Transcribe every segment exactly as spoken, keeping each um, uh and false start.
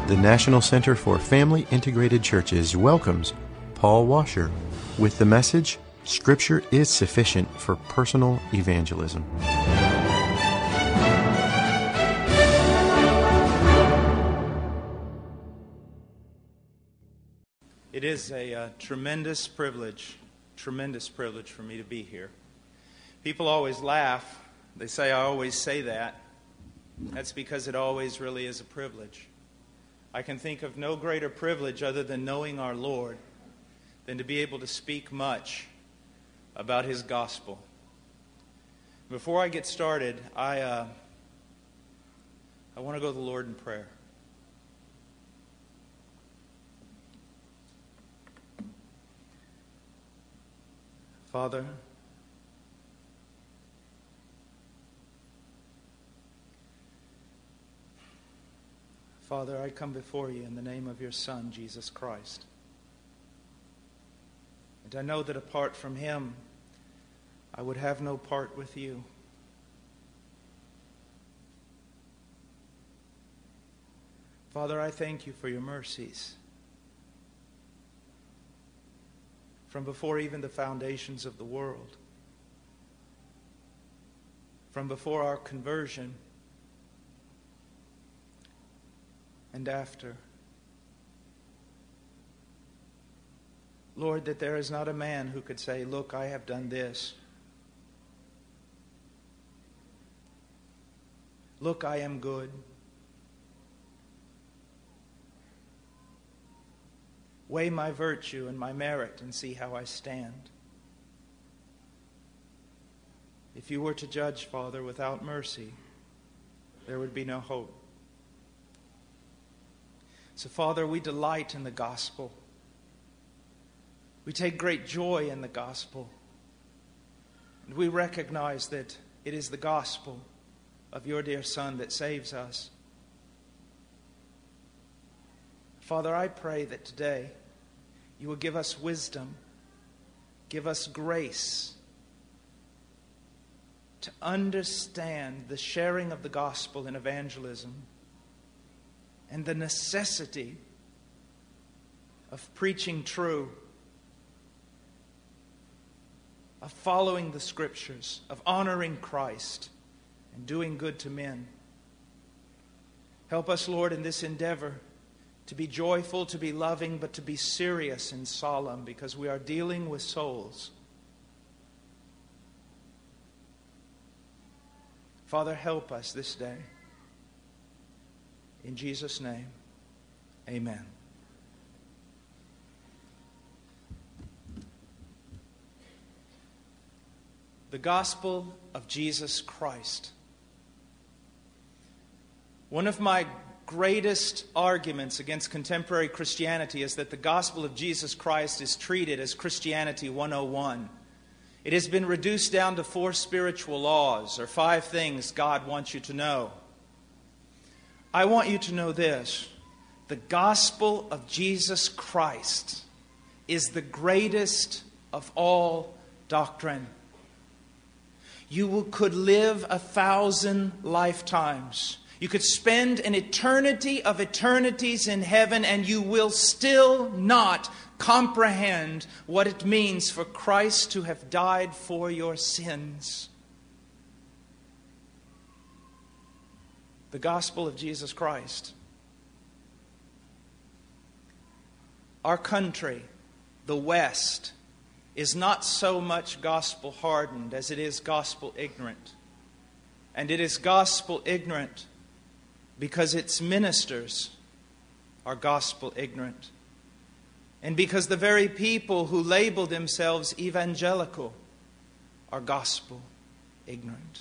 The National Center for Family Integrated Churches welcomes Paul Washer with the message, Scripture is Sufficient for Personal Evangelism. It is a uh, tremendous privilege, tremendous privilege for me to be here. People always laugh. They say I always say that. That's because it always really is a privilege. I can think of no greater privilege other than knowing our Lord than to be able to speak much about His gospel. Before I get started, I uh, I want to go to the Lord in prayer. Father, Father, I come before you in the name of your Son, Jesus Christ. And I know that apart from Him, I would have no part with you. Father, I thank you for your mercies. From before even the foundations of the world, from before our conversion, and after. Lord, that there is not a man who could say, look, I have done this. Look, I am good. Weigh my virtue and my merit and see how I stand. If you were to judge, Father, without mercy, there would be no hope. So, Father, we delight in the gospel. We take great joy in the gospel. And we recognize that it is the gospel of your dear Son that saves us. Father, I pray that today you will give us wisdom, give us grace to understand the sharing of the gospel in evangelism and the necessity of preaching true, of following the Scriptures, of honoring Christ and doing good to men. Help us, Lord, in this endeavor to be joyful, to be loving, but to be serious and solemn, because we are dealing with souls. Father, help us this day. In Jesus' name, amen. The gospel of Jesus Christ. One of my greatest arguments against contemporary Christianity is that the gospel of Jesus Christ is treated as Christianity one oh one. It has been reduced down to four spiritual laws, or five things God wants you to know. I want you to know this: the gospel of Jesus Christ is the greatest of all doctrine. You could live a thousand lifetimes. You could spend an eternity of eternities in heaven, and you will still not comprehend what it means for Christ to have died for your sins. The gospel of Jesus Christ. Our country, the West, is not so much gospel hardened as it is gospel ignorant. And it is gospel ignorant because its ministers are gospel ignorant. And because the very people who label themselves evangelical are gospel ignorant.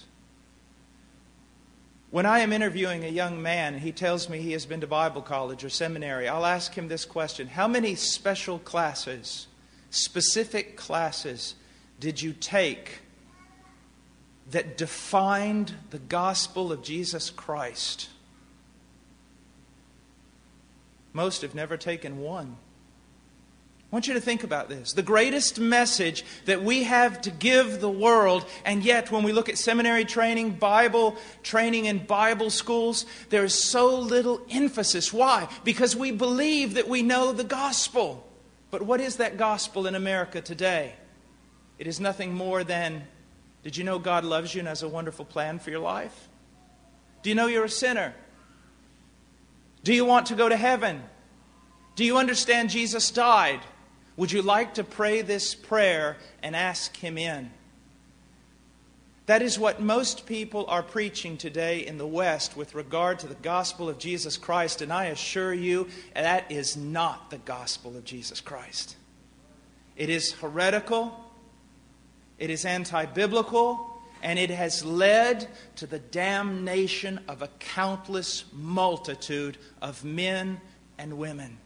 When I am interviewing a young man and he tells me he has been to Bible college or seminary, I'll ask him this question: how many special classes, specific classes did you take that defined the gospel of Jesus Christ? Most have never taken one. I want you to think about this. The greatest message that we have to give the world, and yet when we look at seminary training, Bible training in Bible schools, there is so little emphasis. Why? Because we believe that we know the gospel. But what is that gospel in America today? It is nothing more than, did you know God loves you and has a wonderful plan for your life? Do you know you're a sinner? Do you want to go to heaven? Do you understand Jesus died? Would you like to pray this prayer and ask Him in? That is what most people are preaching today in the West with regard to the gospel of Jesus Christ. And I assure you, that is not the gospel of Jesus Christ. It is heretical. It is anti-biblical. And it has led to the damnation of a countless multitude of men and women.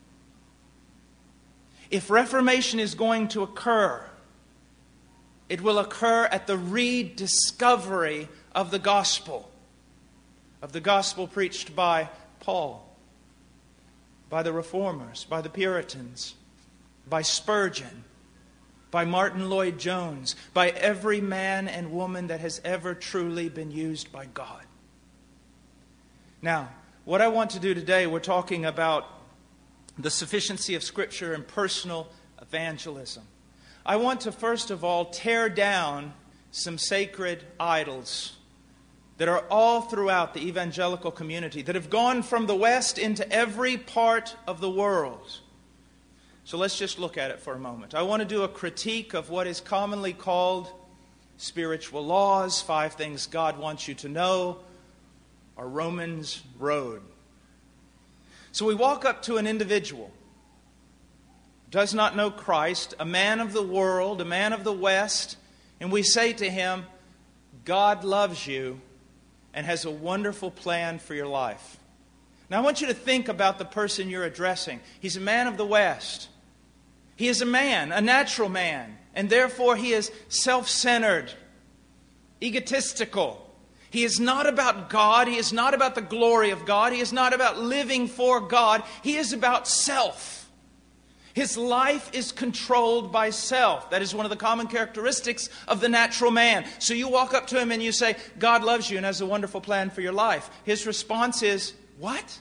If reformation is going to occur, it will occur at the rediscovery of the gospel, of the gospel preached by Paul, by the Reformers, by the Puritans, by Spurgeon, by Martin Lloyd-Jones, by every man and woman that has ever truly been used by God. Now, what I want to do today, we're talking about the sufficiency of Scripture and personal evangelism. I want to first of all tear down some sacred idols that are all throughout the evangelical community, that have gone from the West into every part of the world. So let's just look at it for a moment. I want to do a critique of what is commonly called spiritual laws, five things God wants you to know, or Romans Road. So we walk up to an individual, does not know Christ, a man of the world, a man of the West, and we say to him, God loves you and has a wonderful plan for your life. Now I want you to think about the person you're addressing. He's a man of the West. He is a man, a natural man, and therefore he is self-centered, egotistical. He is not about God. He is not about the glory of God. He is not about living for God. He is about self. His life is controlled by self. That is one of the common characteristics of the natural man. So you walk up to him and you say, God loves you and has a wonderful plan for your life. His response is, what?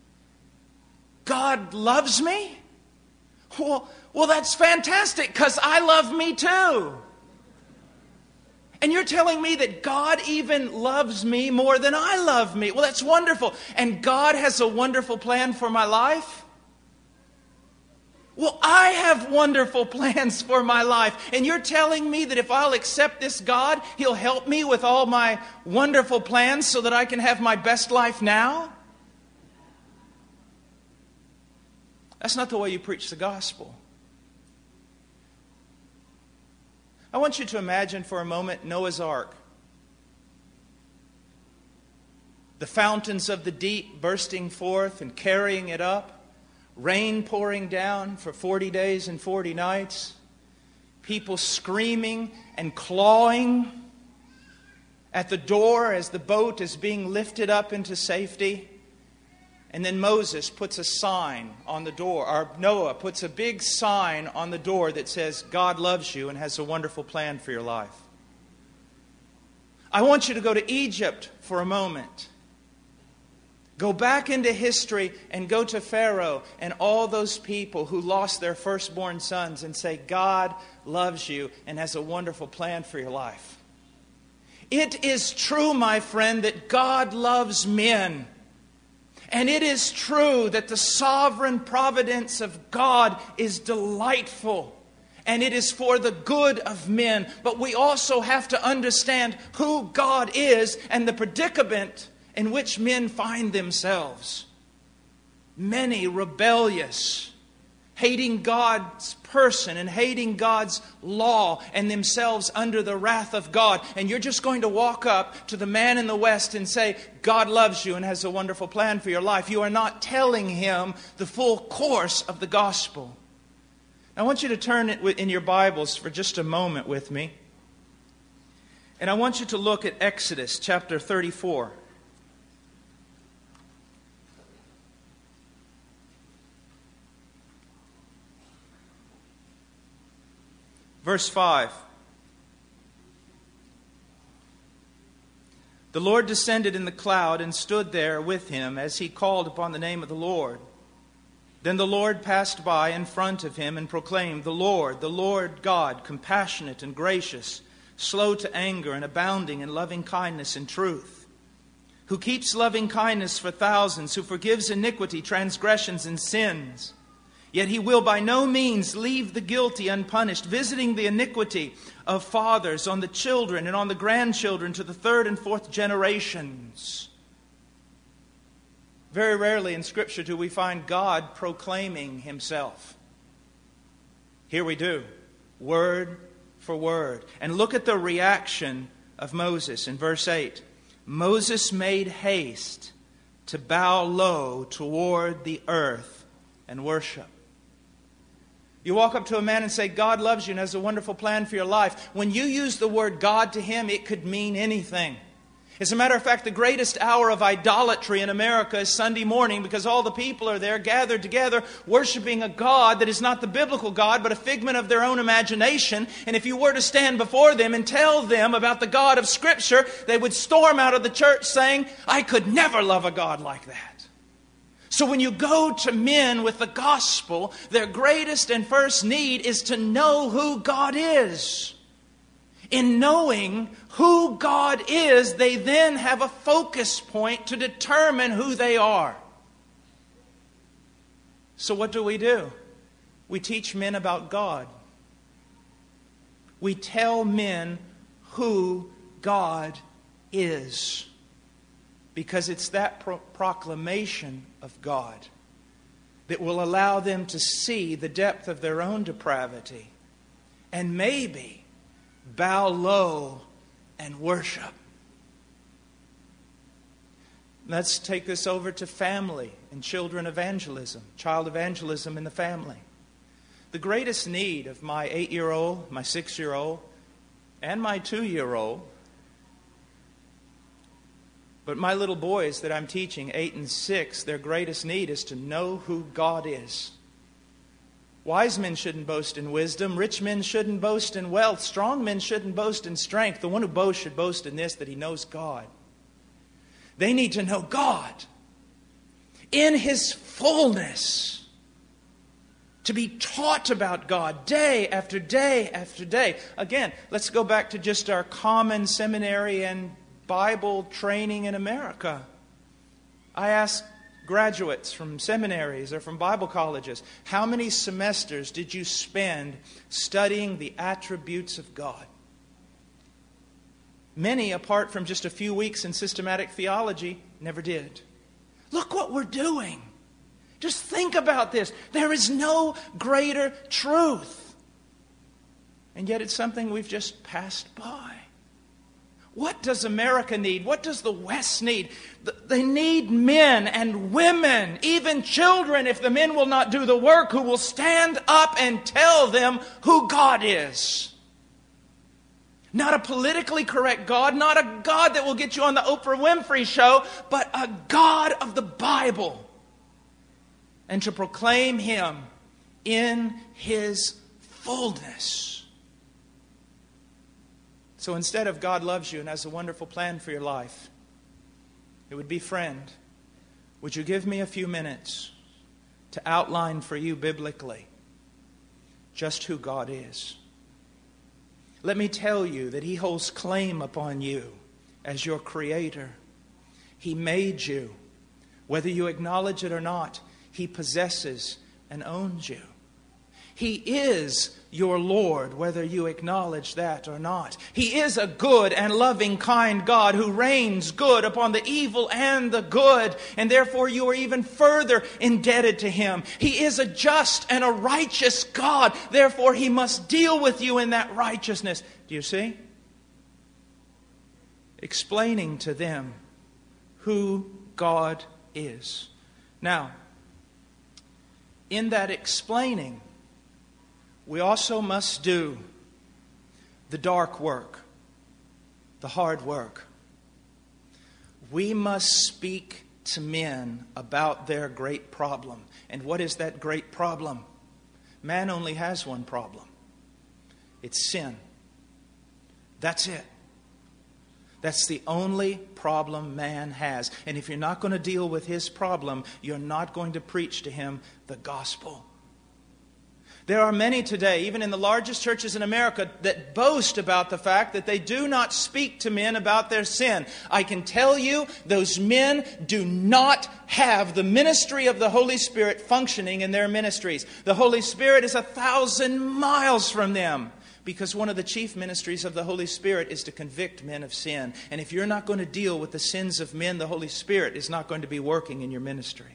God loves me? Well, well that's fantastic because I love me too. And you're telling me that God even loves me more than I love me. Well, that's wonderful. And God has a wonderful plan for my life? Well, I have wonderful plans for my life. And you're telling me that if I'll accept this God, He'll help me with all my wonderful plans so that I can have my best life now? That's not the way you preach the gospel. I want you to imagine for a moment Noah's Ark. The fountains of the deep bursting forth and carrying it up. Rain pouring down for forty days and forty nights. People screaming and clawing at the door as the boat is being lifted up into safety. And then Moses puts a sign on the door, or Noah puts a big sign on the door that says, God loves you and has a wonderful plan for your life. I want you to go to Egypt for a moment. Go back into history and go to Pharaoh and all those people who lost their firstborn sons and say, God loves you and has a wonderful plan for your life. It is true, my friend, that God loves men. And it is true that the sovereign providence of God is delightful. And it is for the good of men. But we also have to understand who God is and the predicament in which men find themselves. Many rebellious, hating God's person and hating God's law and themselves under the wrath of God. And you're just going to walk up to the man in the West and say, God loves you and has a wonderful plan for your life. You are not telling him the full course of the gospel. I want you to turn it in your Bibles for just a moment with me. And I want you to look at Exodus chapter thirty-four. Verse five. The Lord descended in the cloud and stood there with him as he called upon the name of the Lord. Then the Lord passed by in front of him and proclaimed, The Lord, the Lord God, compassionate and gracious, slow to anger and abounding in loving kindness and truth, who keeps loving kindness for thousands, who forgives iniquity, transgressions, and sins. Yet he will by no means leave the guilty unpunished, visiting the iniquity of fathers on the children and on the grandchildren to the third and fourth generations. Very rarely in Scripture do we find God proclaiming Himself. Here we do, word for word. And look at the reaction of Moses in verse eight. Moses made haste to bow low toward the earth and worship. You walk up to a man and say, God loves you and has a wonderful plan for your life. When you use the word God to him, it could mean anything. As a matter of fact, the greatest hour of idolatry in America is Sunday morning, because all the people are there gathered together worshiping a God that is not the biblical God, but a figment of their own imagination. And if you were to stand before them and tell them about the God of Scripture, they would storm out of the church saying, I could never love a God like that. So when you go to men with the gospel, their greatest and first need is to know who God is. In knowing who God is, they then have a focus point to determine who they are. So what do we do? We teach men about God. We tell men who God is. Because it's that pro- proclamation of God that will allow them to see the depth of their own depravity and maybe bow low and worship. Let's take this over to family and children evangelism, child evangelism in the family. The greatest need of my eight-year-old, my six-year-old, and my two-year-old, but my little boys that I'm teaching, eight and six, their greatest need is to know who God is. Wise men shouldn't boast in wisdom. Rich men shouldn't boast in wealth. Strong men shouldn't boast in strength. The one who boasts should boast in this, that he knows God. They need to know God in His fullness. To be taught about God day after day after day. Again, let's go back to just our common seminary and Bible training in America. I ask graduates from seminaries or from Bible colleges, how many semesters did you spend studying the attributes of God? Many, apart from just a few weeks in systematic theology, never did. Look what we're doing. Just think about this. There is no greater truth. And yet it's something we've just passed by. What does America need? What does the West need? They need men and women, even children, if the men will not do the work, who will stand up and tell them who God is. Not a politically correct God, not a God that will get you on the Oprah Winfrey show, but a God of the Bible. And to proclaim Him in His fullness. So instead of God loves you and has a wonderful plan for your life, it would be, friend, would you give me a few minutes to outline for you biblically just who God is? Let me tell you that He holds claim upon you as your Creator. He made you. Whether you acknowledge it or not, He possesses and owns you. He is your Lord, whether you acknowledge that or not. He is a good and loving, kind God who reigns good upon the evil and the good, and therefore you are even further indebted to Him. He is a just and a righteous God, therefore He must deal with you in that righteousness. Do you see? Explaining to them who God is. Now, in that explaining, we also must do the dark work, the hard work. We must speak to men about their great problem. And what is that great problem? Man only has one problem. It's sin. That's it. That's the only problem man has. And if you're not going to deal with his problem, you're not going to preach to him the gospel. There are many today, even in the largest churches in America, that boast about the fact that they do not speak to men about their sin. I can tell you, those men do not have the ministry of the Holy Spirit functioning in their ministries. The Holy Spirit is a thousand miles from them. Because one of the chief ministries of the Holy Spirit is to convict men of sin. And if you're not going to deal with the sins of men, the Holy Spirit is not going to be working in your ministry.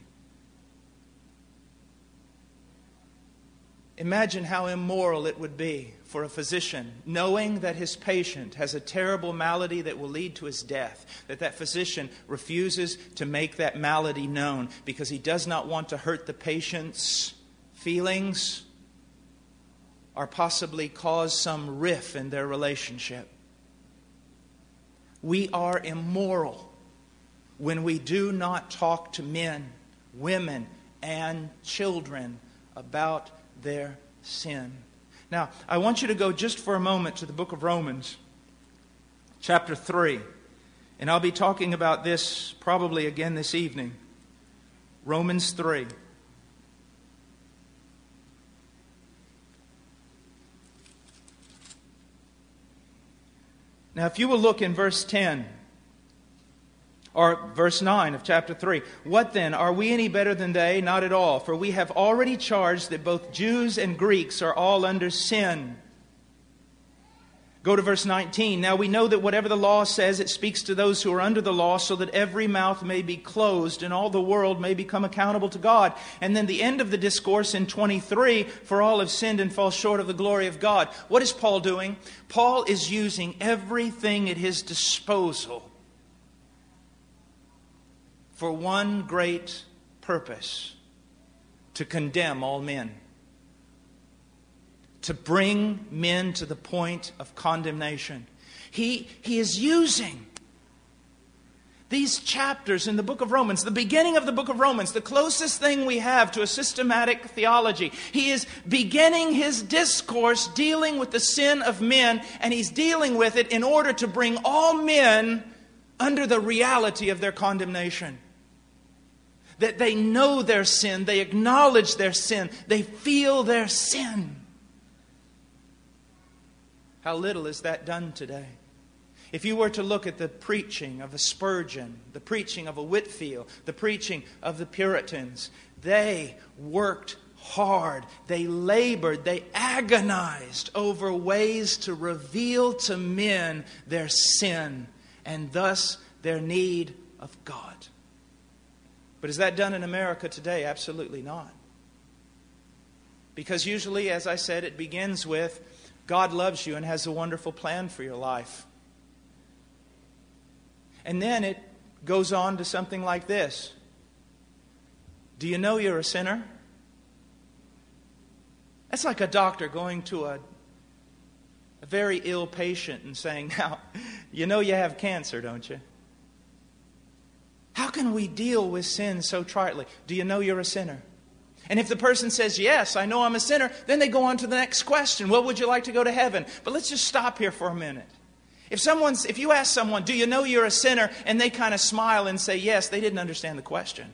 Imagine how immoral it would be for a physician, knowing that his patient has a terrible malady that will lead to his death, that that physician refuses to make that malady known because he does not want to hurt the patient's feelings or possibly cause some rift in their relationship. We are immoral when we do not talk to men, women, and children about their sin. Now, I want you to go just for a moment to the book of Romans, chapter three. And I'll be talking about this probably again this evening. Romans three. Now, if you will look in verse ten, or verse nine of chapter three. What then? Are we any better than they? Not at all. For we have already charged that both Jews and Greeks are all under sin. Go to verse nineteen. Now we know that whatever the law says, it speaks to those who are under the law, so that every mouth may be closed and all the world may become accountable to God. And then the end of the discourse in twenty-three, for all have sinned and fall short of the glory of God. What is Paul doing? Paul is using everything at his disposal for one great purpose: to condemn all men. To bring men to the point of condemnation. He, he is using these chapters in the book of Romans, the beginning of the book of Romans, the closest thing we have to a systematic theology. He is beginning his discourse dealing with the sin of men, and he's dealing with it in order to bring all men under the reality of their condemnation. That they know their sin, they acknowledge their sin, they feel their sin. How little is that done today? If you were to look at the preaching of a Spurgeon, the preaching of a Whitefield, the preaching of the Puritans, they worked hard, they labored, they agonized over ways to reveal to men their sin and thus their need of God. But is that done in America today? Absolutely not. Because usually, as I said, it begins with, God loves you and has a wonderful plan for your life. And then it goes on to something like this. Do you know you're a sinner? That's like a doctor going to a, a very ill patient and saying, now, you know you have cancer, don't you? How can we deal with sin so tritely? Do you know you're a sinner? And if the person says, yes, I know I'm a sinner, then they go on to the next question. Well, would you like to go to heaven? But let's just stop here for a minute. If someone's, if you ask someone, do you know you're a sinner? And they kind of smile and say yes, they didn't understand the question.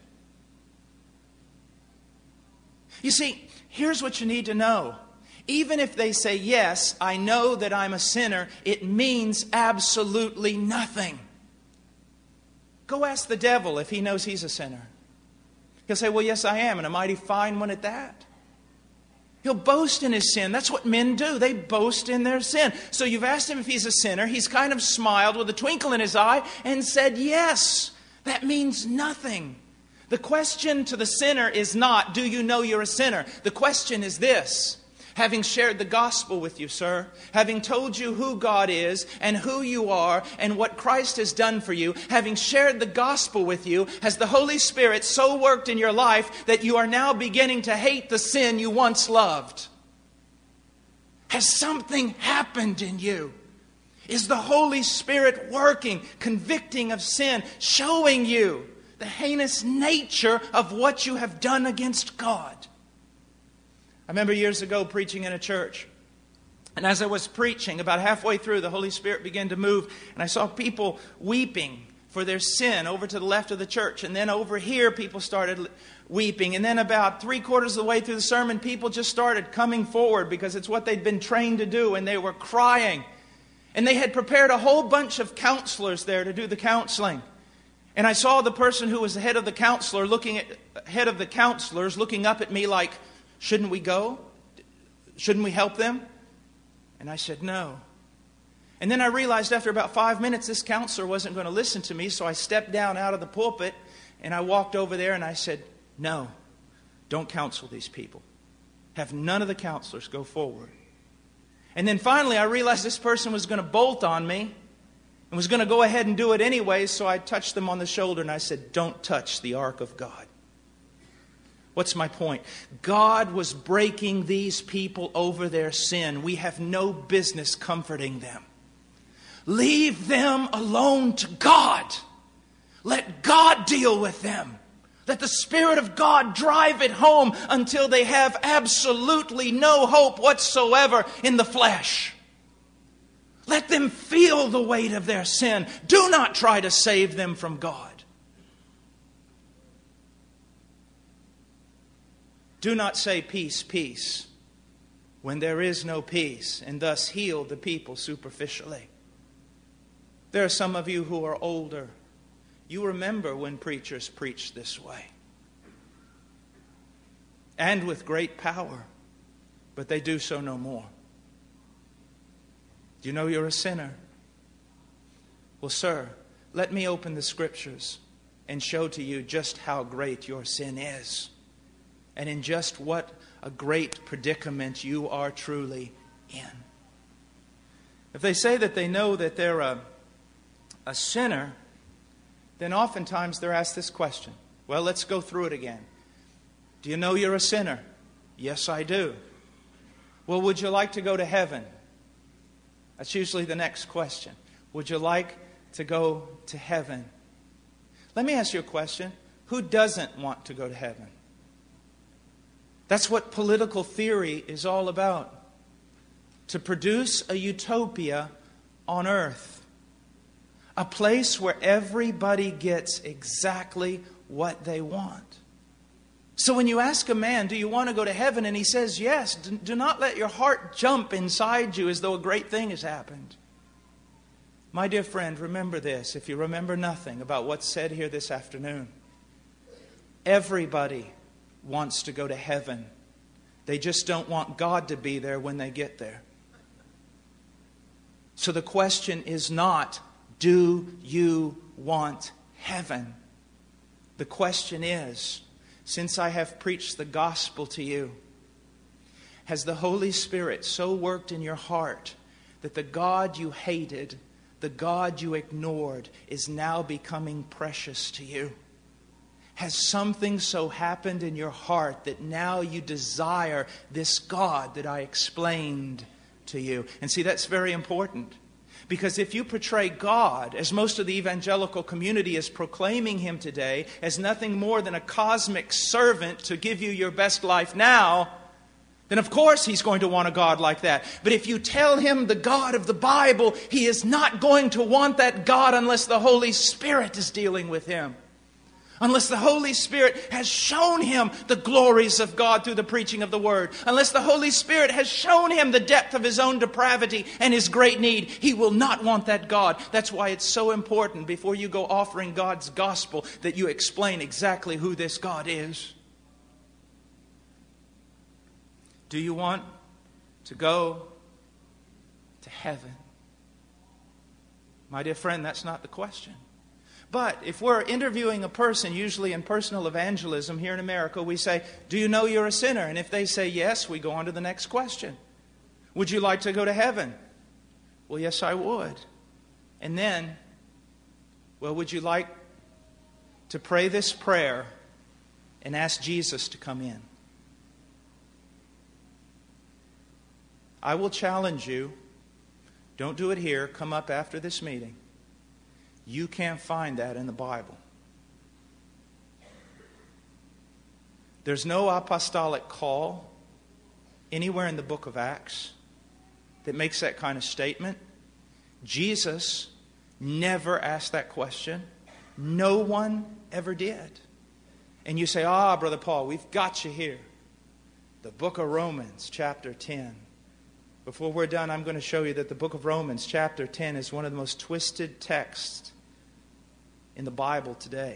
You see, here's what you need to know. Even if they say, yes, I know that I'm a sinner, it means absolutely nothing. Go ask the devil if he knows he's a sinner. He'll say, well, yes, I am, and a mighty fine one at that. He'll boast in his sin. That's what men do. They boast in their sin. So you've asked him if he's a sinner. He's kind of smiled with a twinkle in his eye and said, yes. That means nothing. The question to the sinner is not, do you know you're a sinner? The question is this. Having shared the gospel with you, sir, having told you who God is and who you are and what Christ has done for you, having shared the gospel with you, has the Holy Spirit so worked in your life that you are now beginning to hate the sin you once loved? Has something happened in you? Is the Holy Spirit working, convicting of sin, showing you the heinous nature of what you have done against God? I remember years ago preaching in a church, And as I was preaching, about halfway through, the Holy Spirit began to move, and I saw people weeping for their sin over to the left of the church. And then over here, people started weeping. And then about three quarters of the way through the sermon, people just started coming forward because it's what they'd been trained to do, and they were crying. And they had prepared a whole bunch of counselors there to do the counseling. And I saw the person who was the head of the counselor looking at head of the counselors looking up at me like, shouldn't we go? Shouldn't we help them? And I said, no. And then I realized after about five minutes this counselor wasn't going to listen to me, so I stepped down out of the pulpit and I walked over there and I said, no, don't counsel these people. Have none of the counselors go forward. And then finally I realized this person was going to bolt on me and was going to go ahead and do it anyway, so I touched them on the shoulder and I said, don't touch the ark of God. What's my point? God was breaking these people over their sin. We have no business comforting them. Leave them alone to God. Let God deal with them. Let the Spirit of God drive it home until they have absolutely no hope whatsoever in the flesh. Let them feel the weight of their sin. Do not try to save them from God. Do not say peace, peace, when there is no peace, and thus heal the people superficially. There are some of you who are older. You remember when preachers preached this way. And with great power, but they do so no more. Do you know you're a sinner? Well, sir, let me open the Scriptures and show to you just how great your sin is. And in just what a great predicament you are truly in. If they say that they know that they're a, a sinner, then oftentimes they're asked this question. Well, let's go through it again. Do you know you're a sinner? Yes, I do. Well, would you like to go to heaven? That's usually the next question. Would you like to go to heaven? Let me ask you a question. Who doesn't want to go to heaven? That's what political theory is all about. To produce a utopia on earth. A place where everybody gets exactly what they want. So when you ask a man, do you want to go to heaven? And he says yes, do not let your heart jump inside you as though a great thing has happened. My dear friend, remember this, if you remember nothing about what's said here this afternoon. Everybody wants to go to heaven. They just don't want God to be there when they get there. So the question is not, do you want heaven? The question is, since I have preached the gospel to you, has the Holy Spirit so worked in your heart that the God you hated, the God you ignored, is now becoming precious to you? Has something so happened in your heart that now you desire this God that I explained to you? And see, that's very important. Because if you portray God, as most of the evangelical community is proclaiming Him today, as nothing more than a cosmic servant to give you your best life now, then of course He's going to want a God like that. But if you tell Him the God of the Bible, He is not going to want that God unless the Holy Spirit is dealing with him. Unless the Holy Spirit has shown him the glories of God through the preaching of the Word. Unless the Holy Spirit has shown him the depth of his own depravity and his great need, he will not want that God. That's why it's so important before you go offering God's gospel that you explain exactly who this God is. Do you want to go to heaven? My dear friend, that's not the question. But if we're interviewing a person, usually in personal evangelism here in America, we say, do you know you're a sinner? And if they say yes, we go on to the next question. Would you like to go to heaven? Well, yes, I would. And then, well, would you like to pray this prayer and ask Jesus to come in? I will challenge you. Don't do it here. Come up after this meeting. You can't find that in the Bible. There's no apostolic call anywhere in the book of Acts. that makes that kind of statement? Jesus never asked that question. No one ever did. And you say, ah, Brother Paul, we've got you here. The book of Romans, chapter ten. Before we're done, I'm going to show you that the book of Romans, chapter ten, is one of the most twisted texts in the Bible today.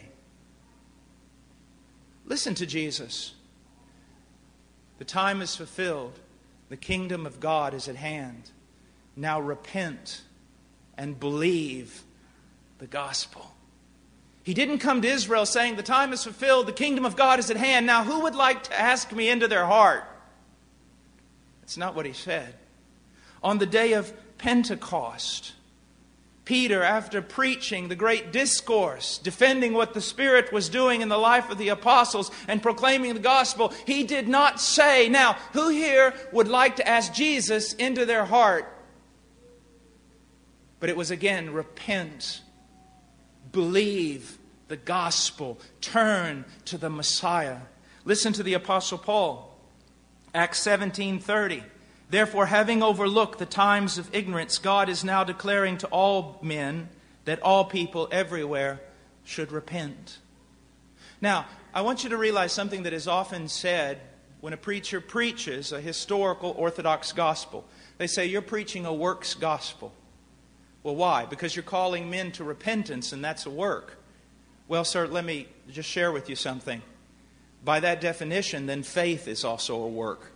Listen to Jesus. The time is fulfilled. The kingdom of God is at hand. Now repent and believe the gospel. He didn't come to Israel saying, the time is fulfilled, the kingdom of God is at hand. Now who would like to ask me into their heart? That's not what he said. On the day of Pentecost, Peter, after preaching the great discourse, defending what the Spirit was doing in the life of the apostles and proclaiming the gospel, he did not say, now, who here would like to ask Jesus into their heart? But it was again, repent, believe the gospel, turn to the Messiah. Listen to the Apostle Paul, Acts seventeen thirty. Therefore, having overlooked the times of ignorance, God is now declaring to all men that all people everywhere should repent. Now, I want you to realize something that is often said when a preacher preaches a historical Orthodox gospel. They say, you're preaching a works gospel. Well, why? Because you're calling men to repentance, and that's a work. Well, sir, let me just share with you something. By that definition, then faith is also a work.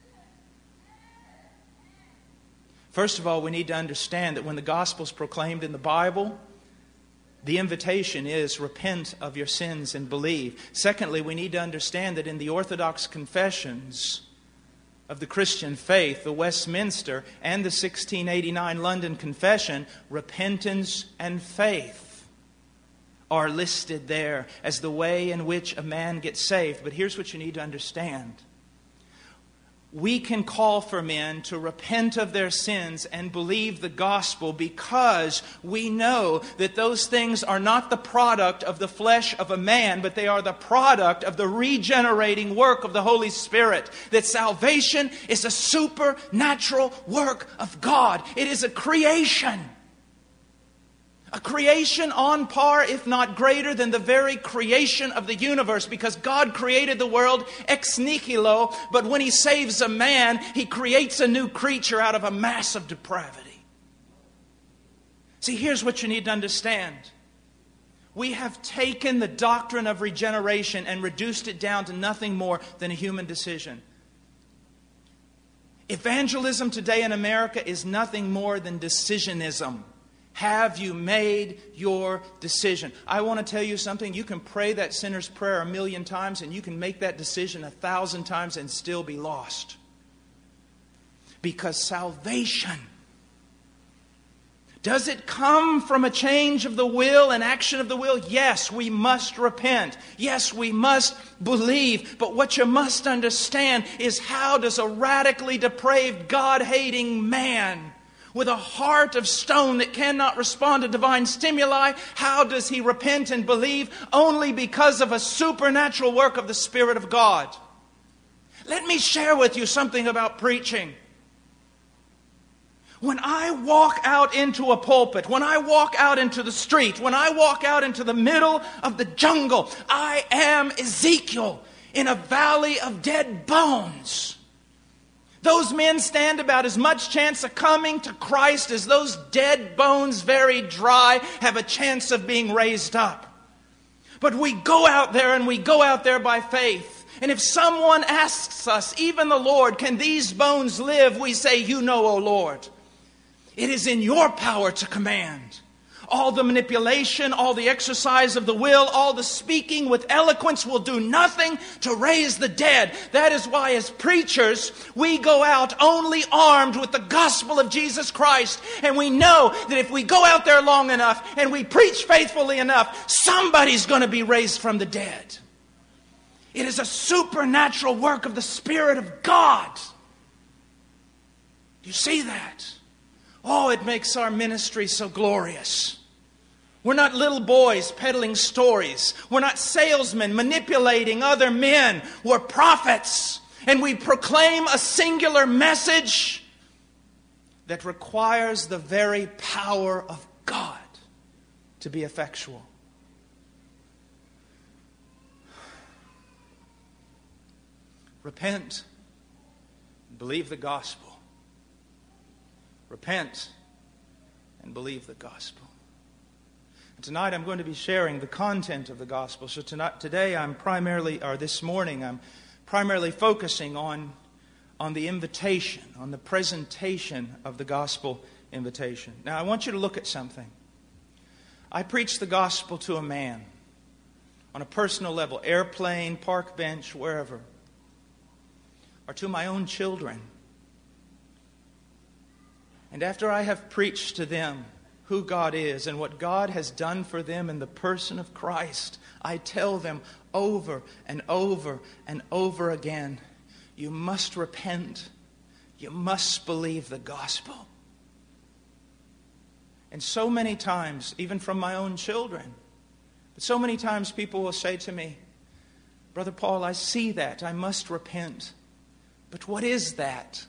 First of all, we need to understand that when the gospel is proclaimed in the Bible, the invitation is repent of your sins and believe. Secondly, we need to understand that in the Orthodox confessions of the Christian faith, the Westminster and the sixteen eighty-nine London Confession, repentance and faith are listed there as the way in which a man gets saved. But here's what you need to understand. We can call for men to repent of their sins and believe the gospel because we know that those things are not the product of the flesh of a man, but they are the product of the regenerating work of the Holy Spirit. That salvation is a supernatural work of God. It is a creation. A creation on par, if not greater, than the very creation of the universe. Because God created the world ex nihilo, but when He saves a man, He creates a new creature out of a mass of depravity. See, here's what you need to understand. We have taken the doctrine of regeneration and reduced it down to nothing more than a human decision. Evangelism today in America is nothing more than decisionism. Have you made your decision? I want to tell you something. You can pray that sinner's prayer a million times and you can make that decision a thousand times and still be lost. Because salvation, does it come from a change of the will and action of the will? Yes, we must repent. Yes, we must believe. But what you must understand is, how does a radically depraved, God-hating man with a heart of stone that cannot respond to divine stimuli, how does he repent and believe? Only because of a supernatural work of the Spirit of God. Let me share with you something about preaching. When I walk out into a pulpit, when I walk out into the street, when I walk out into the middle of the jungle, I am Ezekiel in a valley of dead bones. Those men stand about as much chance of coming to Christ as those dead bones, very dry, have a chance of being raised up. But we go out there and we go out there by faith. And if someone asks us, even the Lord, can these bones live? We say, you know, O Lord. It is in your power to command. All the manipulation, all the exercise of the will, all the speaking with eloquence will do nothing to raise the dead. That is why as preachers, we go out only armed with the gospel of Jesus Christ. And we know that if we go out there long enough and we preach faithfully enough, somebody's going to be raised from the dead. It is a supernatural work of the Spirit of God. You see that? Oh, it makes our ministry so glorious. We're not little boys peddling stories. We're not salesmen manipulating other men. We're prophets. And we proclaim a singular message that requires the very power of God to be effectual. Repent. Believe the gospel. Repent and believe the gospel. And tonight I'm going to be sharing the content of the gospel. So tonight, today I'm primarily, or this morning, I'm primarily focusing on, on the invitation, on the presentation of the gospel invitation. Now I want you to look at something. I preach the gospel to a man on a personal level, airplane, park bench, wherever, or to my own children. And after I have preached to them who God is and what God has done for them in the person of Christ, I tell them over and over and over again, you must repent. You must believe the gospel. And so many times, even from my own children, but so many times people will say to me, Brother Paul, I see that. I must repent. But what is that?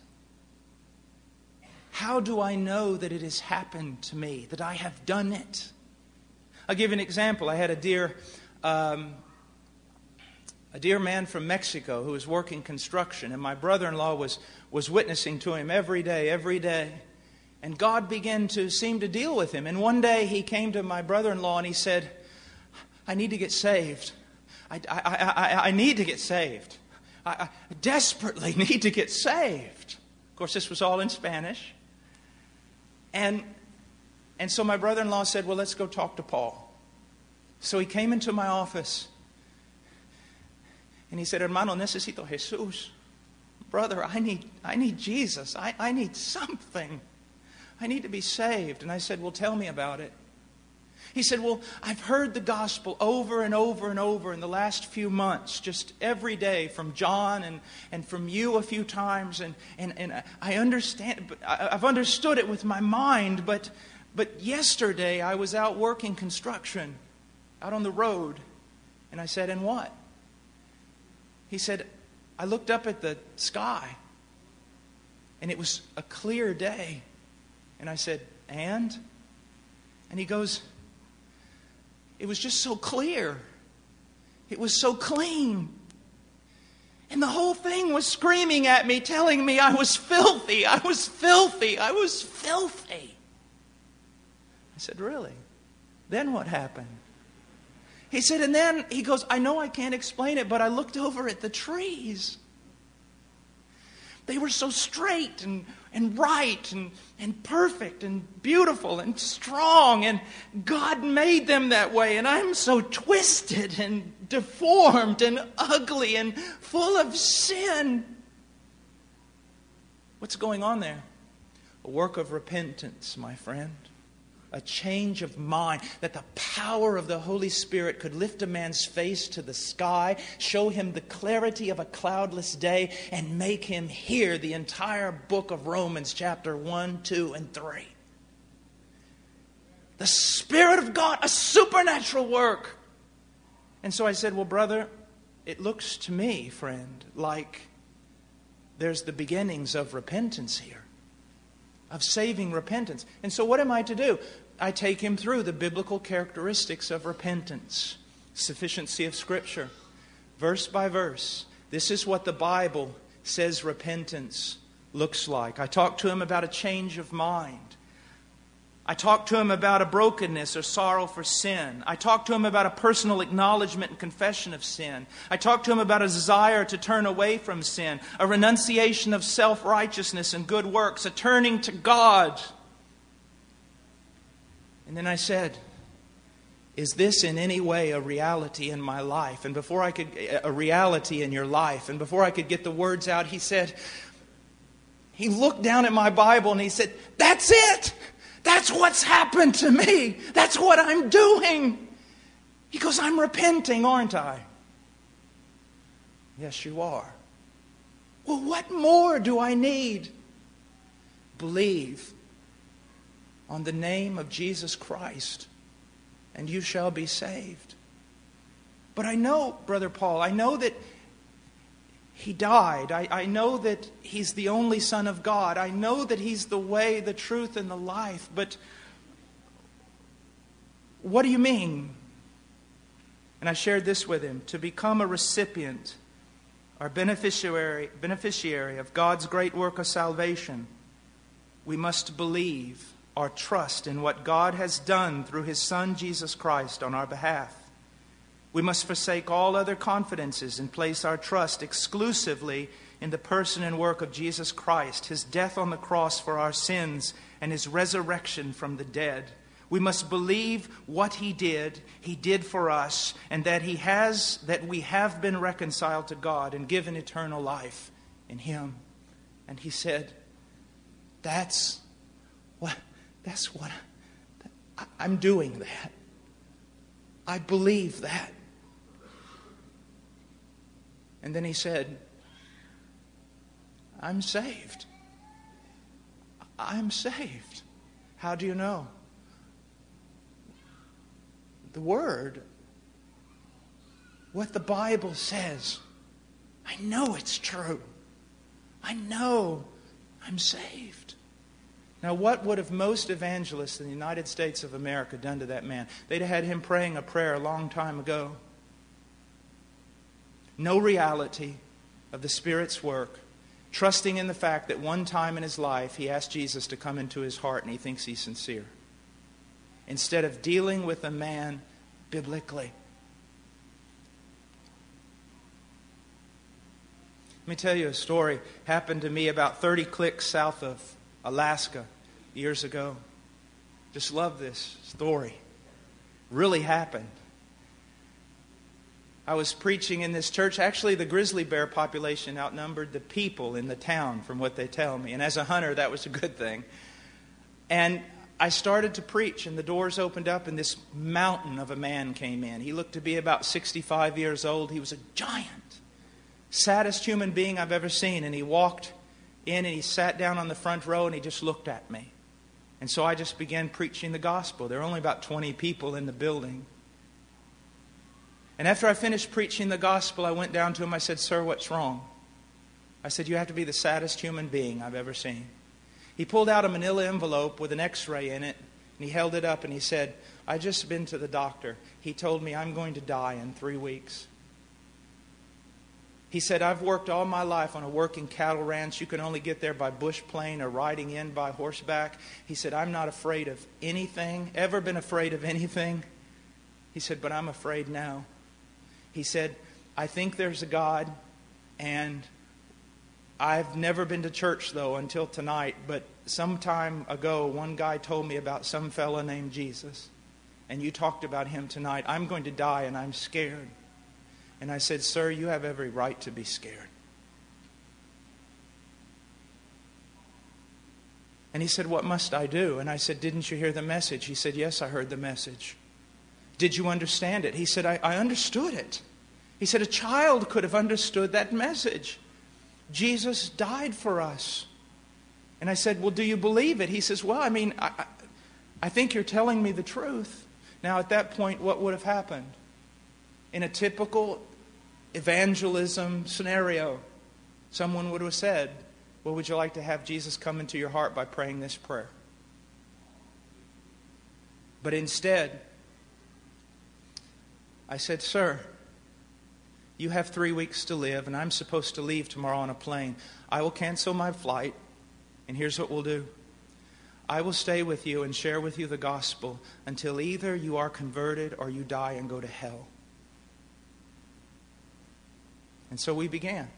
How do I know that it has happened to me, that I have done it? I'll give you an example. I had a dear, um, a dear man from Mexico who was working construction, and my brother-in-law was, was witnessing to him every day, every day. And God began to seem to deal with him. And one day he came to my brother-in-law and he said, I need to get saved. I, I, I, I need to get saved. I, I desperately need to get saved. Of course, this was all in Spanish. And, and so my brother-in-law said, well, let's go talk to Paul. So he came into my office. And he said, Hermano, necesito Jesús. Brother, I need, I need Jesus. I, I need something. I need to be saved. And I said, well, tell me about it. He said, well, I've heard the gospel over and over and over in the last few months, just every day from John and, and from you a few times. And, and, and I understand, but I've understood it with my mind. But, but yesterday I was out working construction out on the road. And I said, and what? He said, I looked up at the sky and it was a clear day. And I said, and? And he goes, it was just so clear. It was so clean. And the whole thing was screaming at me, telling me I was filthy. I was filthy. I was filthy. I said, really? Then what happened? He said, and then he goes, I know I can't explain it, but I looked over at the trees. They were so straight and, and right and, and perfect and beautiful and strong. And God made them that way. And I'm so twisted and deformed and ugly and full of sin. What's going on there? A work of repentance, my friend. A change of mind, that the power of the Holy Spirit could lift a man's face to the sky, show him the clarity of a cloudless day, and make him hear the entire book of Romans, chapter one, two, and three. The Spirit of God, a supernatural work. And so I said, well, brother, it looks to me, friend, like there's the beginnings of repentance here. Of saving repentance. And so what am I to do? I take him through the biblical characteristics of repentance. Sufficiency of Scripture. Verse by verse. This is what the Bible says repentance looks like. I talk to him about a change of mind. I talk to him about a brokenness or sorrow for sin. I talk to him about a personal acknowledgement and confession of sin. I talk to him about a desire to turn away from sin, a renunciation of self-righteousness and good works, a turning to God. And then I said, is this in any way a reality in my life? And before I could, a reality in your life, and before I could get the words out, he said, he looked down at my Bible and he said, that's it! That's what's happened to me. That's what I'm doing. He goes, I'm repenting, aren't I? Yes, you are. Well, what more do I need? Believe on the name of Jesus Christ, and you shall be saved. But I know, Brother Paul, I know that He died. I, I know that He's the only Son of God. I know that He's the way, the truth, and the life. But what do you mean? And I shared this with him. To become a recipient or beneficiary, beneficiary of God's great work of salvation, we must believe or trust in what God has done through His Son, Jesus Christ, on our behalf. We must forsake all other confidences and place our trust exclusively in the person and work of Jesus Christ, His death on the cross for our sins, and His resurrection from the dead. We must believe what He did, He did for us, and that He has, that we have been reconciled to God and given eternal life in Him. And he said, "That's what. That's what. I, I'm doing that. I believe that." And then he said, "I'm saved. I'm saved." How do you know? The Word, what the Bible says. I know it's true. I know I'm saved. Now, what would have most evangelists in the United States of America done to that man? They'd have had him praying a prayer a long time ago. No reality of the Spirit's work, trusting in the fact that one time in his life he asked Jesus to come into his heart and he thinks he's sincere. Instead of dealing with a man biblically. Let me tell you a story. Happened to me about thirty clicks south of Alaska years ago. Just love this story. Really happened. I was preaching in this church. Actually, the grizzly bear population outnumbered the people in the town, from what they tell me. And as a hunter, that was a good thing. And I started to preach, and the doors opened up, and this mountain of a man came in. He looked to be about sixty-five years old. He was a giant. Saddest human being I've ever seen. And he walked in, and he sat down on the front row, and he just looked at me. And so I just began preaching the gospel. There were only about twenty people in the building. And after I finished preaching the gospel, I went down to him. I said, "Sir, what's wrong?" I said, "You have to be the saddest human being I've ever seen." He pulled out a manila envelope with an x-ray in it, and he held it up and he said, "I just been to the doctor. He told me I'm going to die in three weeks. He said, I've worked all my life on a working cattle ranch. You can only get there by bush plane or riding in by horseback. He said, I'm not afraid of anything, ever been afraid of anything. He said, but I'm afraid now. He said, I think there's a God, and I've never been to church, though, until tonight. But some time ago, one guy told me about some fella named Jesus. And you talked about him tonight. I'm going to die, and I'm scared. And I said, sir, you have every right to be scared. And he said, what must I do? And I said, didn't you hear the message? He said, yes, I heard the message. Did you understand it? He said, I, I understood it. He said, a child could have understood that message. Jesus died for us. And I said, well, do you believe it? He says, well, I mean, I, I think you're telling me the truth. Now, at that point, what would have happened? In a typical evangelism scenario, someone would have said, well, would you like to have Jesus come into your heart by praying this prayer? But instead, I said, sir, you have three weeks to live, and I'm supposed to leave tomorrow on a plane. I will cancel my flight, and here's what we'll do. I will stay with you and share with you the gospel until either you are converted or you die and go to hell. And so we began.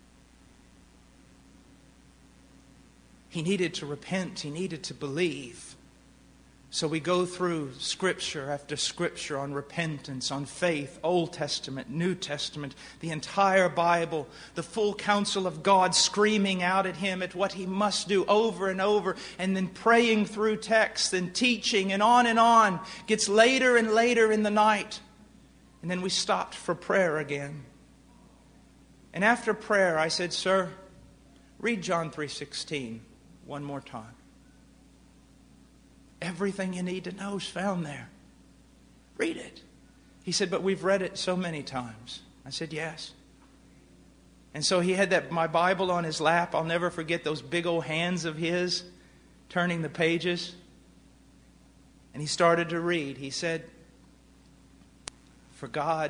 He needed to repent. He needed to believe. So we go through Scripture after Scripture on repentance, on faith, Old Testament, New Testament, the entire Bible, the full counsel of God screaming out at him at what he must do over and over, and then praying through texts and teaching and on and on. Gets later and later in the night. And then we stopped for prayer again. And after prayer, I said, sir, read John three sixteen one more time. Everything you need to know is found there. Read it. He said, but we've read it so many times. I said, yes. And so he had that my Bible on his lap. I'll never forget those big old hands of his turning the pages. And he started to read. He said, "For God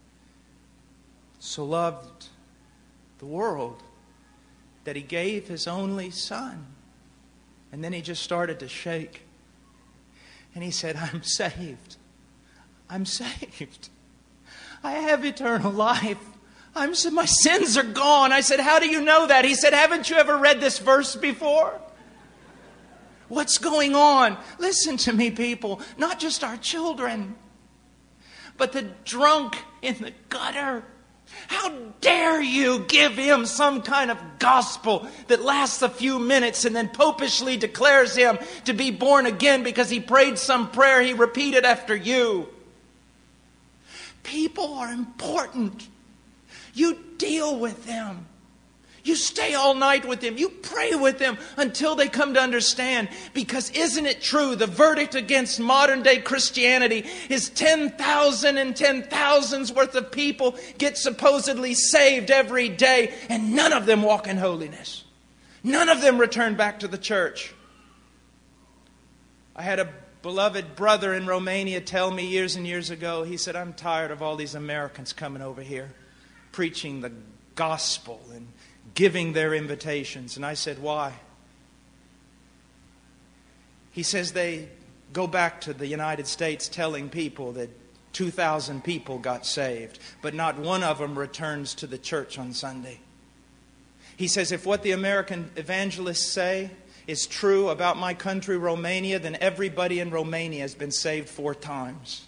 so loved the world that He gave His only Son." And then he just started to shake. And he said, "I'm saved. I'm saved. I have eternal life. I'm my sins are gone." I said, "How do you know that?" He said, "Haven't you ever read this verse before?" What's going on? Listen to me, people. Not just our children, but the drunk in the gutter. How dare you give him some kind of gospel that lasts a few minutes and then popishly declares him to be born again because he prayed some prayer he repeated after you. People are important. You deal with them. You stay all night with them. You pray with them until they come to understand. Because isn't it true, the verdict against modern day Christianity is ten thousand and ten thousands worth of people get supposedly saved every day, and none of them walk in holiness. None of them return back to the church. I had a beloved brother in Romania tell me years and years ago, he said, "I'm tired of all these Americans coming over here, preaching the gospel and giving their invitations." And I said, "Why?" He says they go back to the United States telling people that two thousand people got saved, but not one of them returns to the church on Sunday. He says, if what the American evangelists say is true about my country, Romania, then everybody in Romania has been saved four times.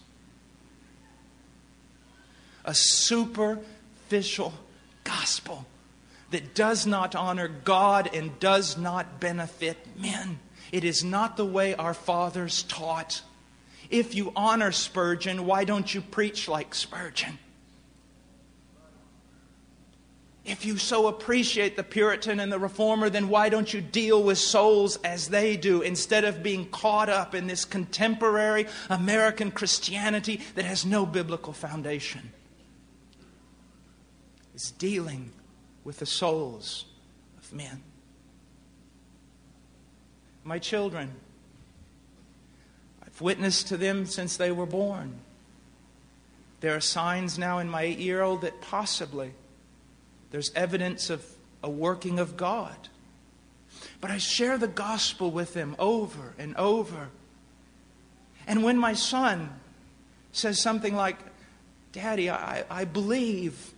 A superficial gospel that does not honor God and does not benefit men. It is not the way our fathers taught. If you honor Spurgeon, why don't you preach like Spurgeon? If you so appreciate the Puritan and the Reformer, then why don't you deal with souls as they do, instead of being caught up in this contemporary American Christianity that has no biblical foundation? It's dealing with the souls of men. My children, I've witnessed to them since they were born. There are signs now in my eight-year-old that possibly there's evidence of a working of God. But I share the gospel with them over and over. And when my son says something like, "Daddy, I, I believe,"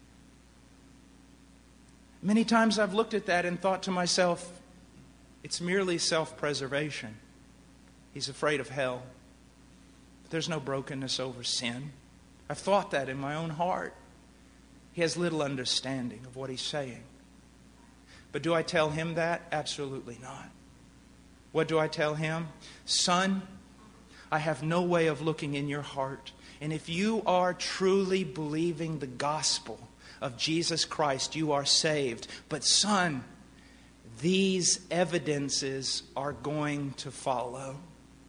many times I've looked at that and thought to myself, it's merely self-preservation. He's afraid of hell. There's no brokenness over sin. I've thought that in my own heart. He has little understanding of what he's saying. But do I tell him that? Absolutely not. What do I tell him? Son, I have no way of looking in your heart. And if you are truly believing the gospel of Jesus Christ, you are saved. But son, these evidences are going to follow.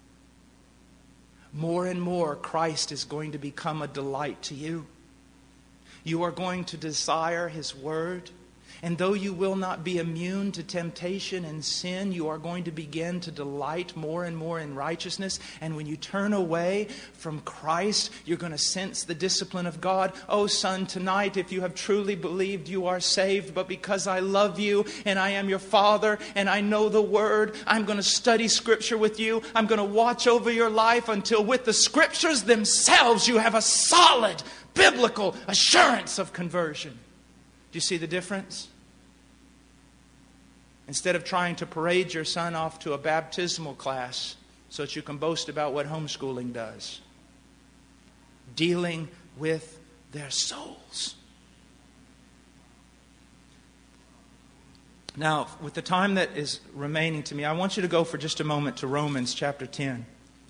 More and more, Christ is going to become a delight to you. You are going to desire His Word. And though you will not be immune to temptation and sin, you are going to begin to delight more and more in righteousness. And when you turn away from Christ, you're going to sense the discipline of God. Oh, son, tonight, if you have truly believed, you are saved. But because I love you and I am your Father and I know the Word, I'm going to study Scripture with you. I'm going to watch over your life until with the Scriptures themselves you have a solid biblical assurance of conversion. Do you see the difference? Instead of trying to parade your son off to a baptismal class so that you can boast about what homeschooling does, dealing with their souls. Now, with the time that is remaining to me, I want you to go for just a moment to Romans chapter ten.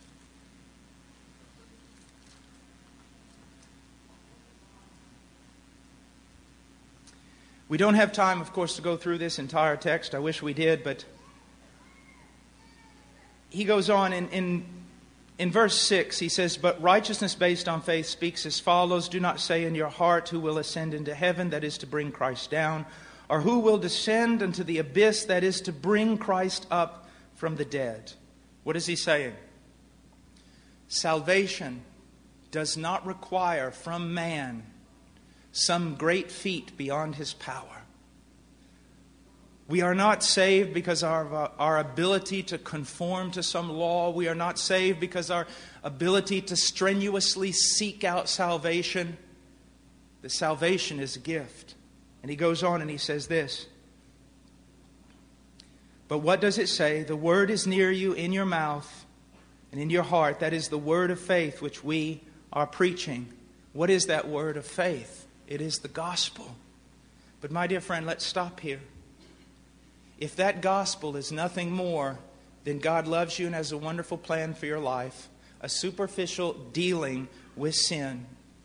We don't have time, of course, to go through this entire text. I wish we did, but he goes on in, in In verse six, he says, "But righteousness based on faith speaks as follows. Do not say in your heart, who will ascend into heaven, that is to bring Christ down, or who will descend into the abyss, that is to bring Christ up from the dead." What is he saying? Salvation does not require from man some great feat beyond his power. We are not saved because of our, our ability to conform to some law. We are not saved because our ability to strenuously seek out salvation. The salvation is a gift. And he goes on and he says this. But what does it say? The word is near you, in your mouth and in your heart. That is the word of faith which we are preaching. What is that word of faith? It is the gospel. But my dear friend, let's stop here. If that gospel is nothing more than God loves you and has a wonderful plan for your life, a superficial dealing with sin,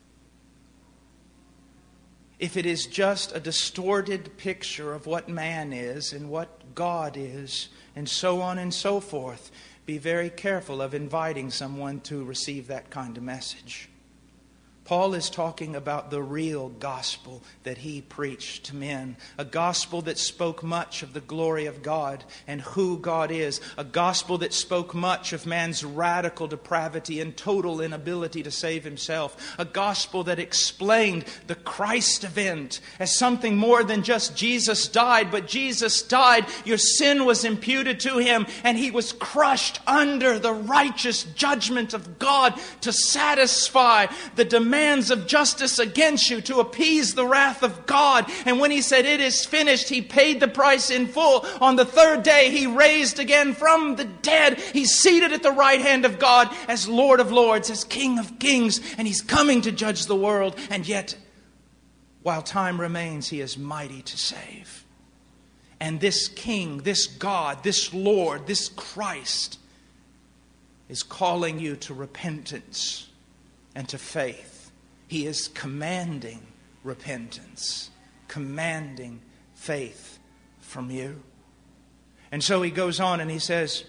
if it is just a distorted picture of what man is and what God is, and so on and so forth, be very careful of inviting someone to receive that kind of message. Paul is talking about the real gospel that he preached to men. A gospel that spoke much of the glory of God and who God is. A gospel that spoke much of man's radical depravity and total inability to save himself. A gospel that explained the Christ event as something more than just Jesus died. But Jesus died, your sin was imputed to him, and he was crushed under the righteous judgment of God to satisfy the demands of justice against you, to appease the wrath of God. And when he said it is finished, he paid the price in full. On the third day, he raised again from the dead. He's seated at the right hand of God as Lord of Lords, as King of Kings, and he's coming to judge the world. And yet, while time remains, he is mighty to save. And this King, this God, this Lord, this Christ is calling you to repentance and to faith. He is commanding repentance, commanding faith from you. And so he goes on and he says,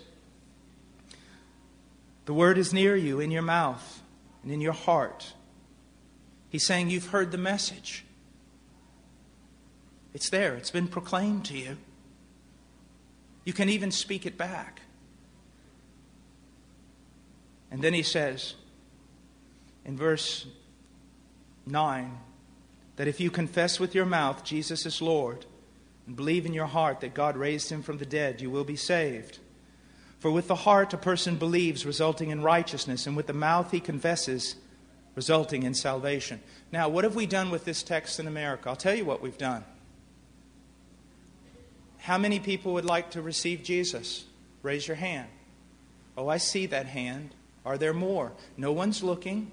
the word is near you, in your mouth and in your heart. He's saying you've heard the message. It's there. It's been proclaimed to you. You can even speak it back. And then he says in verse nine, that if you confess with your mouth Jesus is Lord and believe in your heart that God raised him from the dead, you will be saved. For with the heart a person believes, resulting in righteousness, and with the mouth he confesses, resulting in salvation. Now, what have we done with this text in America? I'll tell you what we've done. How many people would like to receive Jesus? Raise your hand. Oh, I see that hand. Are there more? No one's looking.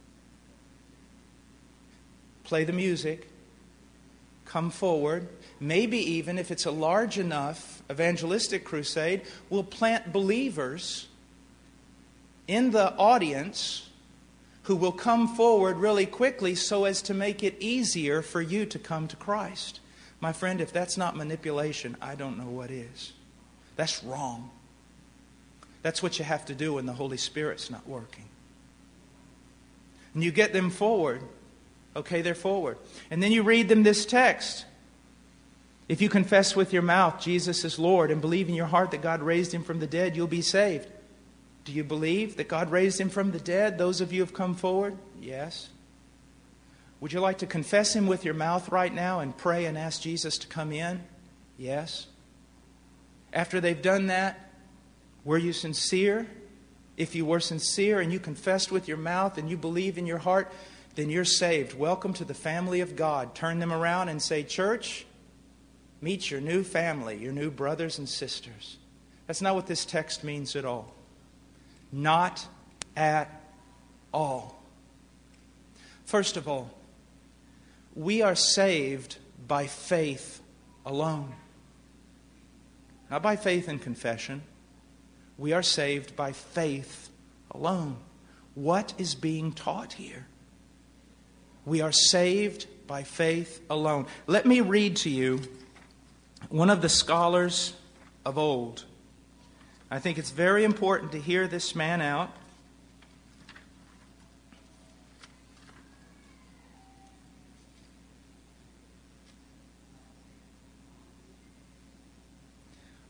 Play the music. Come forward. Maybe even if it's a large enough evangelistic crusade, we'll plant believers in the audience who will come forward really quickly so as to make it easier for you to come to Christ. My friend, if that's not manipulation, I don't know what is. That's wrong. That's what you have to do when the Holy Spirit's not working. And you get them forward. Okay, they're forward. And then you read them this text. If you confess with your mouth Jesus is Lord and believe in your heart that God raised him from the dead, you'll be saved. Do you believe that God raised him from the dead? Those of you who have come forward? Yes. Would you like to confess him with your mouth right now and pray and ask Jesus to come in? Yes. After they've done that, were you sincere? If you were sincere and you confessed with your mouth and you believe in your heart, then you're saved. Welcome to the family of God. Turn them around and say, church, meet your new family, your new brothers and sisters. That's not what this text means at all. Not at all. First of all, we are saved by faith alone. Not by faith and confession. We are saved by faith alone. What is being taught here? We are saved by faith alone. Let me read to you one of the scholars of old. I think it's very important to hear this man out.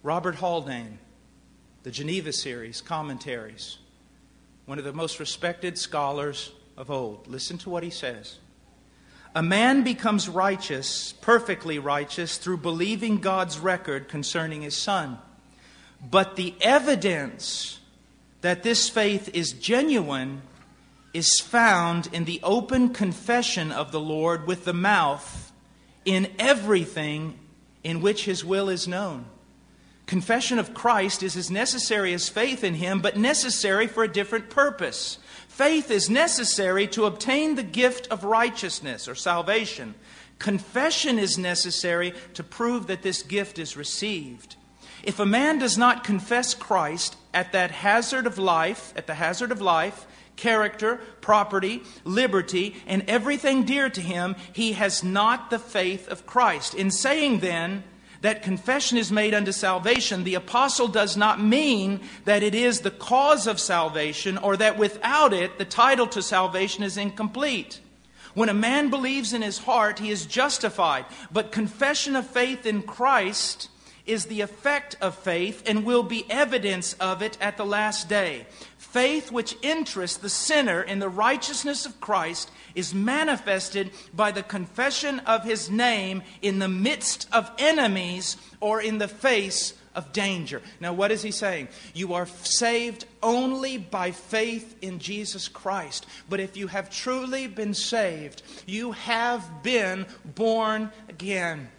Robert Haldane, the Geneva series, commentaries, one of the most respected scholars of old. Listen to what he says. A man becomes righteous, perfectly righteous, through believing God's record concerning His Son. But the evidence that this faith is genuine is found in the open confession of the Lord with the mouth in everything in which His will is known. Confession of Christ is as necessary as faith in Him, but necessary for a different purpose. Faith is necessary to obtain the gift of righteousness or salvation. Confession is necessary to prove that this gift is received. If a man does not confess Christ at that hazard of life, at the hazard of life, character, property, liberty, and everything dear to him, he has not the faith of Christ. In saying then that confession is made unto salvation, the apostle does not mean that it is the cause of salvation or that without it the title to salvation is incomplete. When a man believes in his heart, he is justified. But confession of faith in Christ is the effect of faith and will be evidence of it at the last day. Faith which interests the sinner in the righteousness of Christ is manifested by the confession of His name in the midst of enemies or in the face of danger. Now, what is he saying? You are saved only by faith in Jesus Christ. But if you have truly been saved, you have been born again.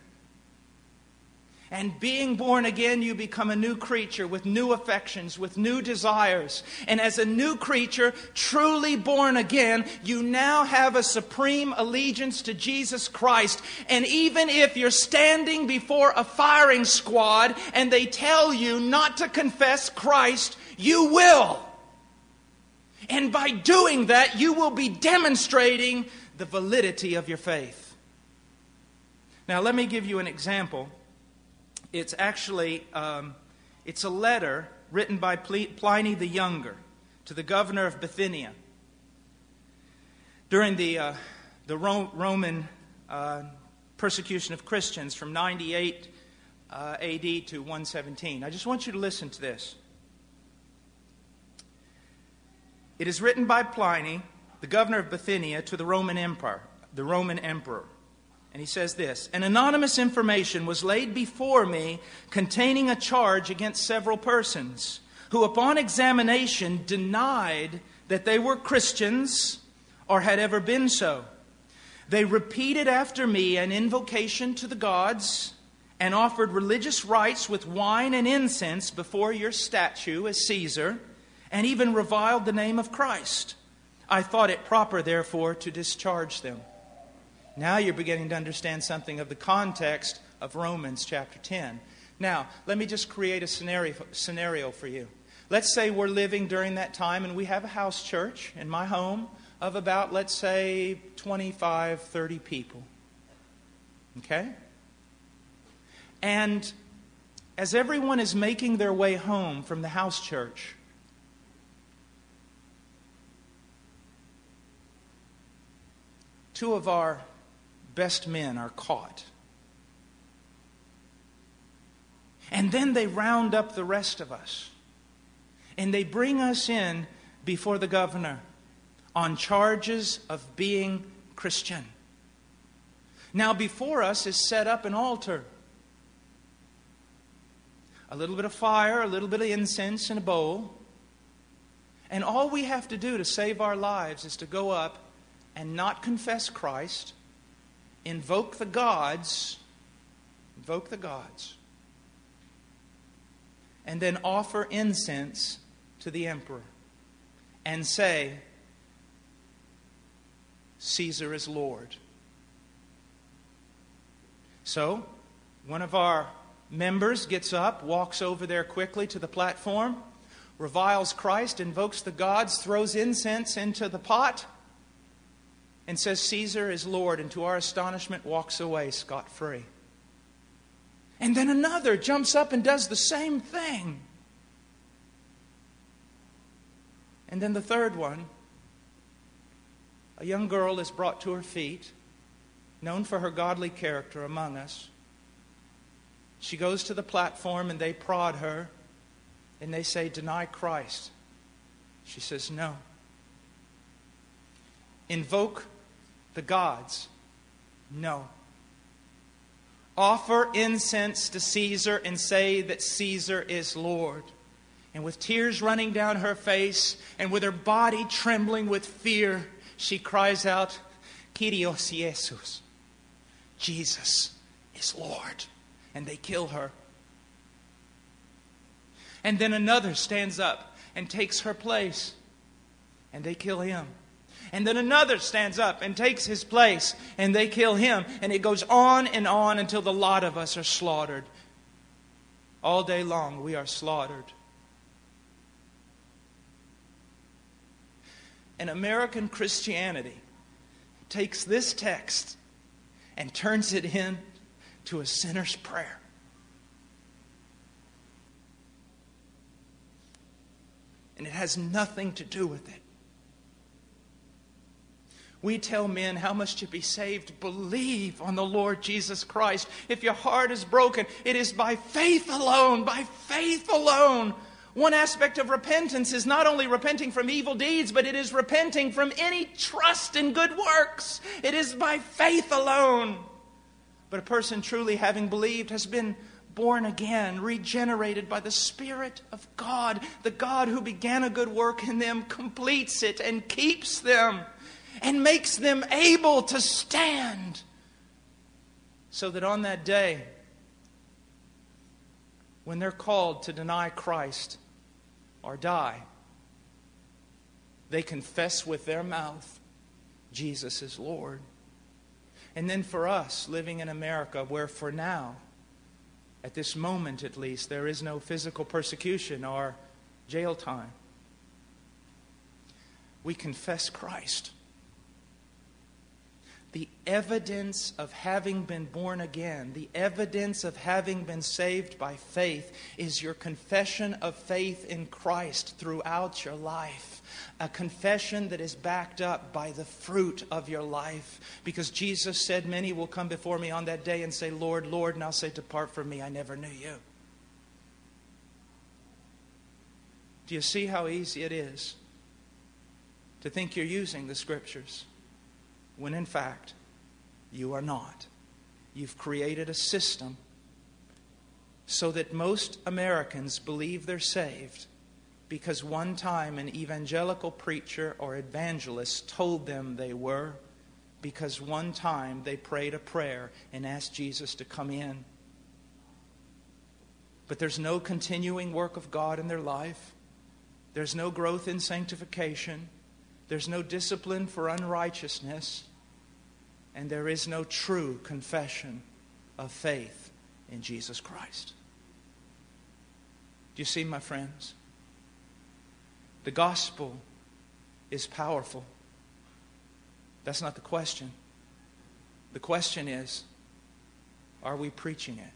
And being born again, you become a new creature with new affections, with new desires. And as a new creature, truly born again, you now have a supreme allegiance to Jesus Christ. And even if you're standing before a firing squad and they tell you not to confess Christ, you will. And by doing that, you will be demonstrating the validity of your faith. Now, let me give you an example. It's actually, um, it's a letter written by Pliny the Younger to the governor of Bithynia during the, uh, the Ro- Roman uh, persecution of Christians from ninety-eight uh, A D to one seventeen. I just want you to listen to this. It is written by Pliny, the governor of Bithynia, to the Roman Empire, the Roman emperor. And he says this, an anonymous information was laid before me containing a charge against several persons who upon examination denied that they were Christians or had ever been so. They repeated after me an invocation to the gods and offered religious rites with wine and incense before your statue as Caesar, and even reviled the name of Christ. I thought it proper, therefore, to discharge them. Now you're beginning to understand something of the context of Romans chapter ten. Now, let me just create a scenario, scenario for you. Let's say we're living during that time and we have a house church in my home of about, let's say, twenty-five, thirty people. Okay? And as everyone is making their way home from the house church, two of our best men are caught. And then they round up the rest of us. And they bring us in before the governor on charges of being Christian. Now before us is set up an altar. A little bit of fire, a little bit of incense in a bowl. And all we have to do to save our lives is to go up and not confess Christ, invoke the gods, invoke the gods, and then offer incense to the emperor and say, Caesar is Lord. So, one of our members gets up, walks over there quickly to the platform, reviles Christ, invokes the gods, throws incense into the pot, and says, Caesar is Lord, and to our astonishment walks away scot-free. And then another jumps up and does the same thing. And then the third one, a young girl is brought to her feet, known for her godly character among us. She goes to the platform and they prod her and they say, "Deny Christ." She says, "No." "Invoke the gods." "No." "Offer incense to Caesar and say that Caesar is Lord." And with tears running down her face and with her body trembling with fear, she cries out, "Kyrios Jesus." Jesus is Lord. And they kill her. And then another stands up and takes her place. And they kill him. And then another stands up and takes his place. And they kill him. And it goes on and on until the lot of us are slaughtered. All day long we are slaughtered. And American Christianity takes this text and turns it into a sinner's prayer. And it has nothing to do with it. We tell men, how much to be saved? Believe on the Lord Jesus Christ. If your heart is broken, it is by faith alone, by faith alone. One aspect of repentance is not only repenting from evil deeds, but it is repenting from any trust in good works. It is by faith alone. But a person truly having believed has been born again, regenerated by the Spirit of God. The God who began a good work in them completes it and keeps them and makes them able to stand. So that on that day, when they're called to deny Christ or die, they confess with their mouth, Jesus is Lord. And then for us, living in America, where for now, at this moment at least, there is no physical persecution or jail time, we confess Christ. The evidence of having been born again, the evidence of having been saved by faith, is your confession of faith in Christ throughout your life. A confession that is backed up by the fruit of your life. Because Jesus said, "Many will come before me on that day and say, 'Lord, Lord,' and I'll say, 'Depart from me, I never knew you.'" Do you see how easy it is to think you're using the Scriptures, when in fact, you are not? You've created a system so that most Americans believe they're saved because one time an evangelical preacher or evangelist told them they were, because one time they prayed a prayer and asked Jesus to come in. But there's no continuing work of God in their life. There's no growth in sanctification. There's no discipline for unrighteousness. And there is no true confession of faith in Jesus Christ. Do you see, my friends? The gospel is powerful. That's not the question. The question is, are we preaching it?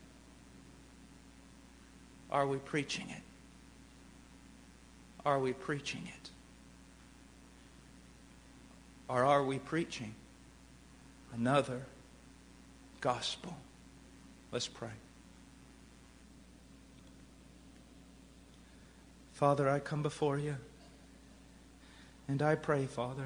Are we preaching it? Are we preaching it? Or are we preaching another gospel? Let's pray. Father, I come before you, and I pray, Father,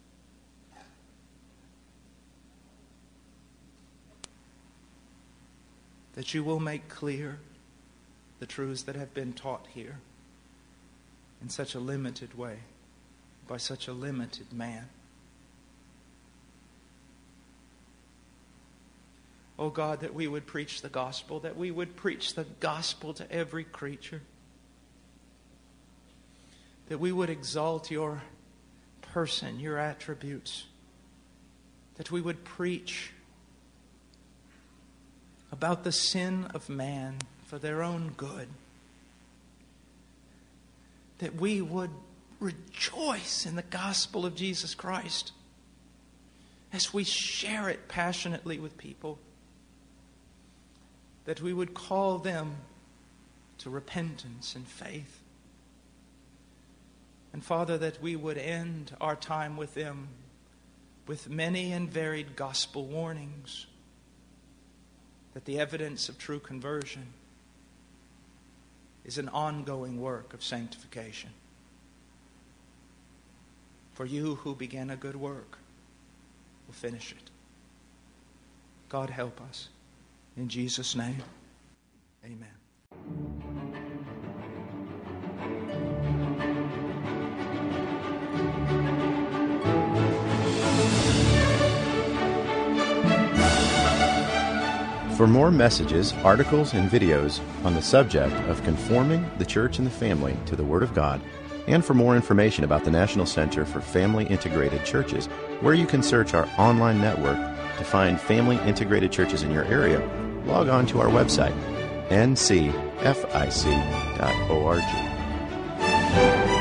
that you will make clear the truths that have been taught here in such a limited way, by such a limited man. Oh God, that we would preach the gospel, that we would preach the gospel to every creature, that we would exalt your person, your attributes, that we would preach about the sin of man for their own good, that we would rejoice in the gospel of Jesus Christ as we share it passionately with people, that we would call them to repentance and faith. And Father, that we would end our time with them with many and varied gospel warnings, that the evidence of true conversion is an ongoing work of sanctification. For you who began a good work will finish it. God help us. In Jesus' name, amen. For more messages, articles, and videos on the subject of conforming the church and the family to the Word of God, and for more information about the National Center for Family Integrated Churches, where you can search our online network to find family integrated churches in your area, log on to our website, n c f i c dot org.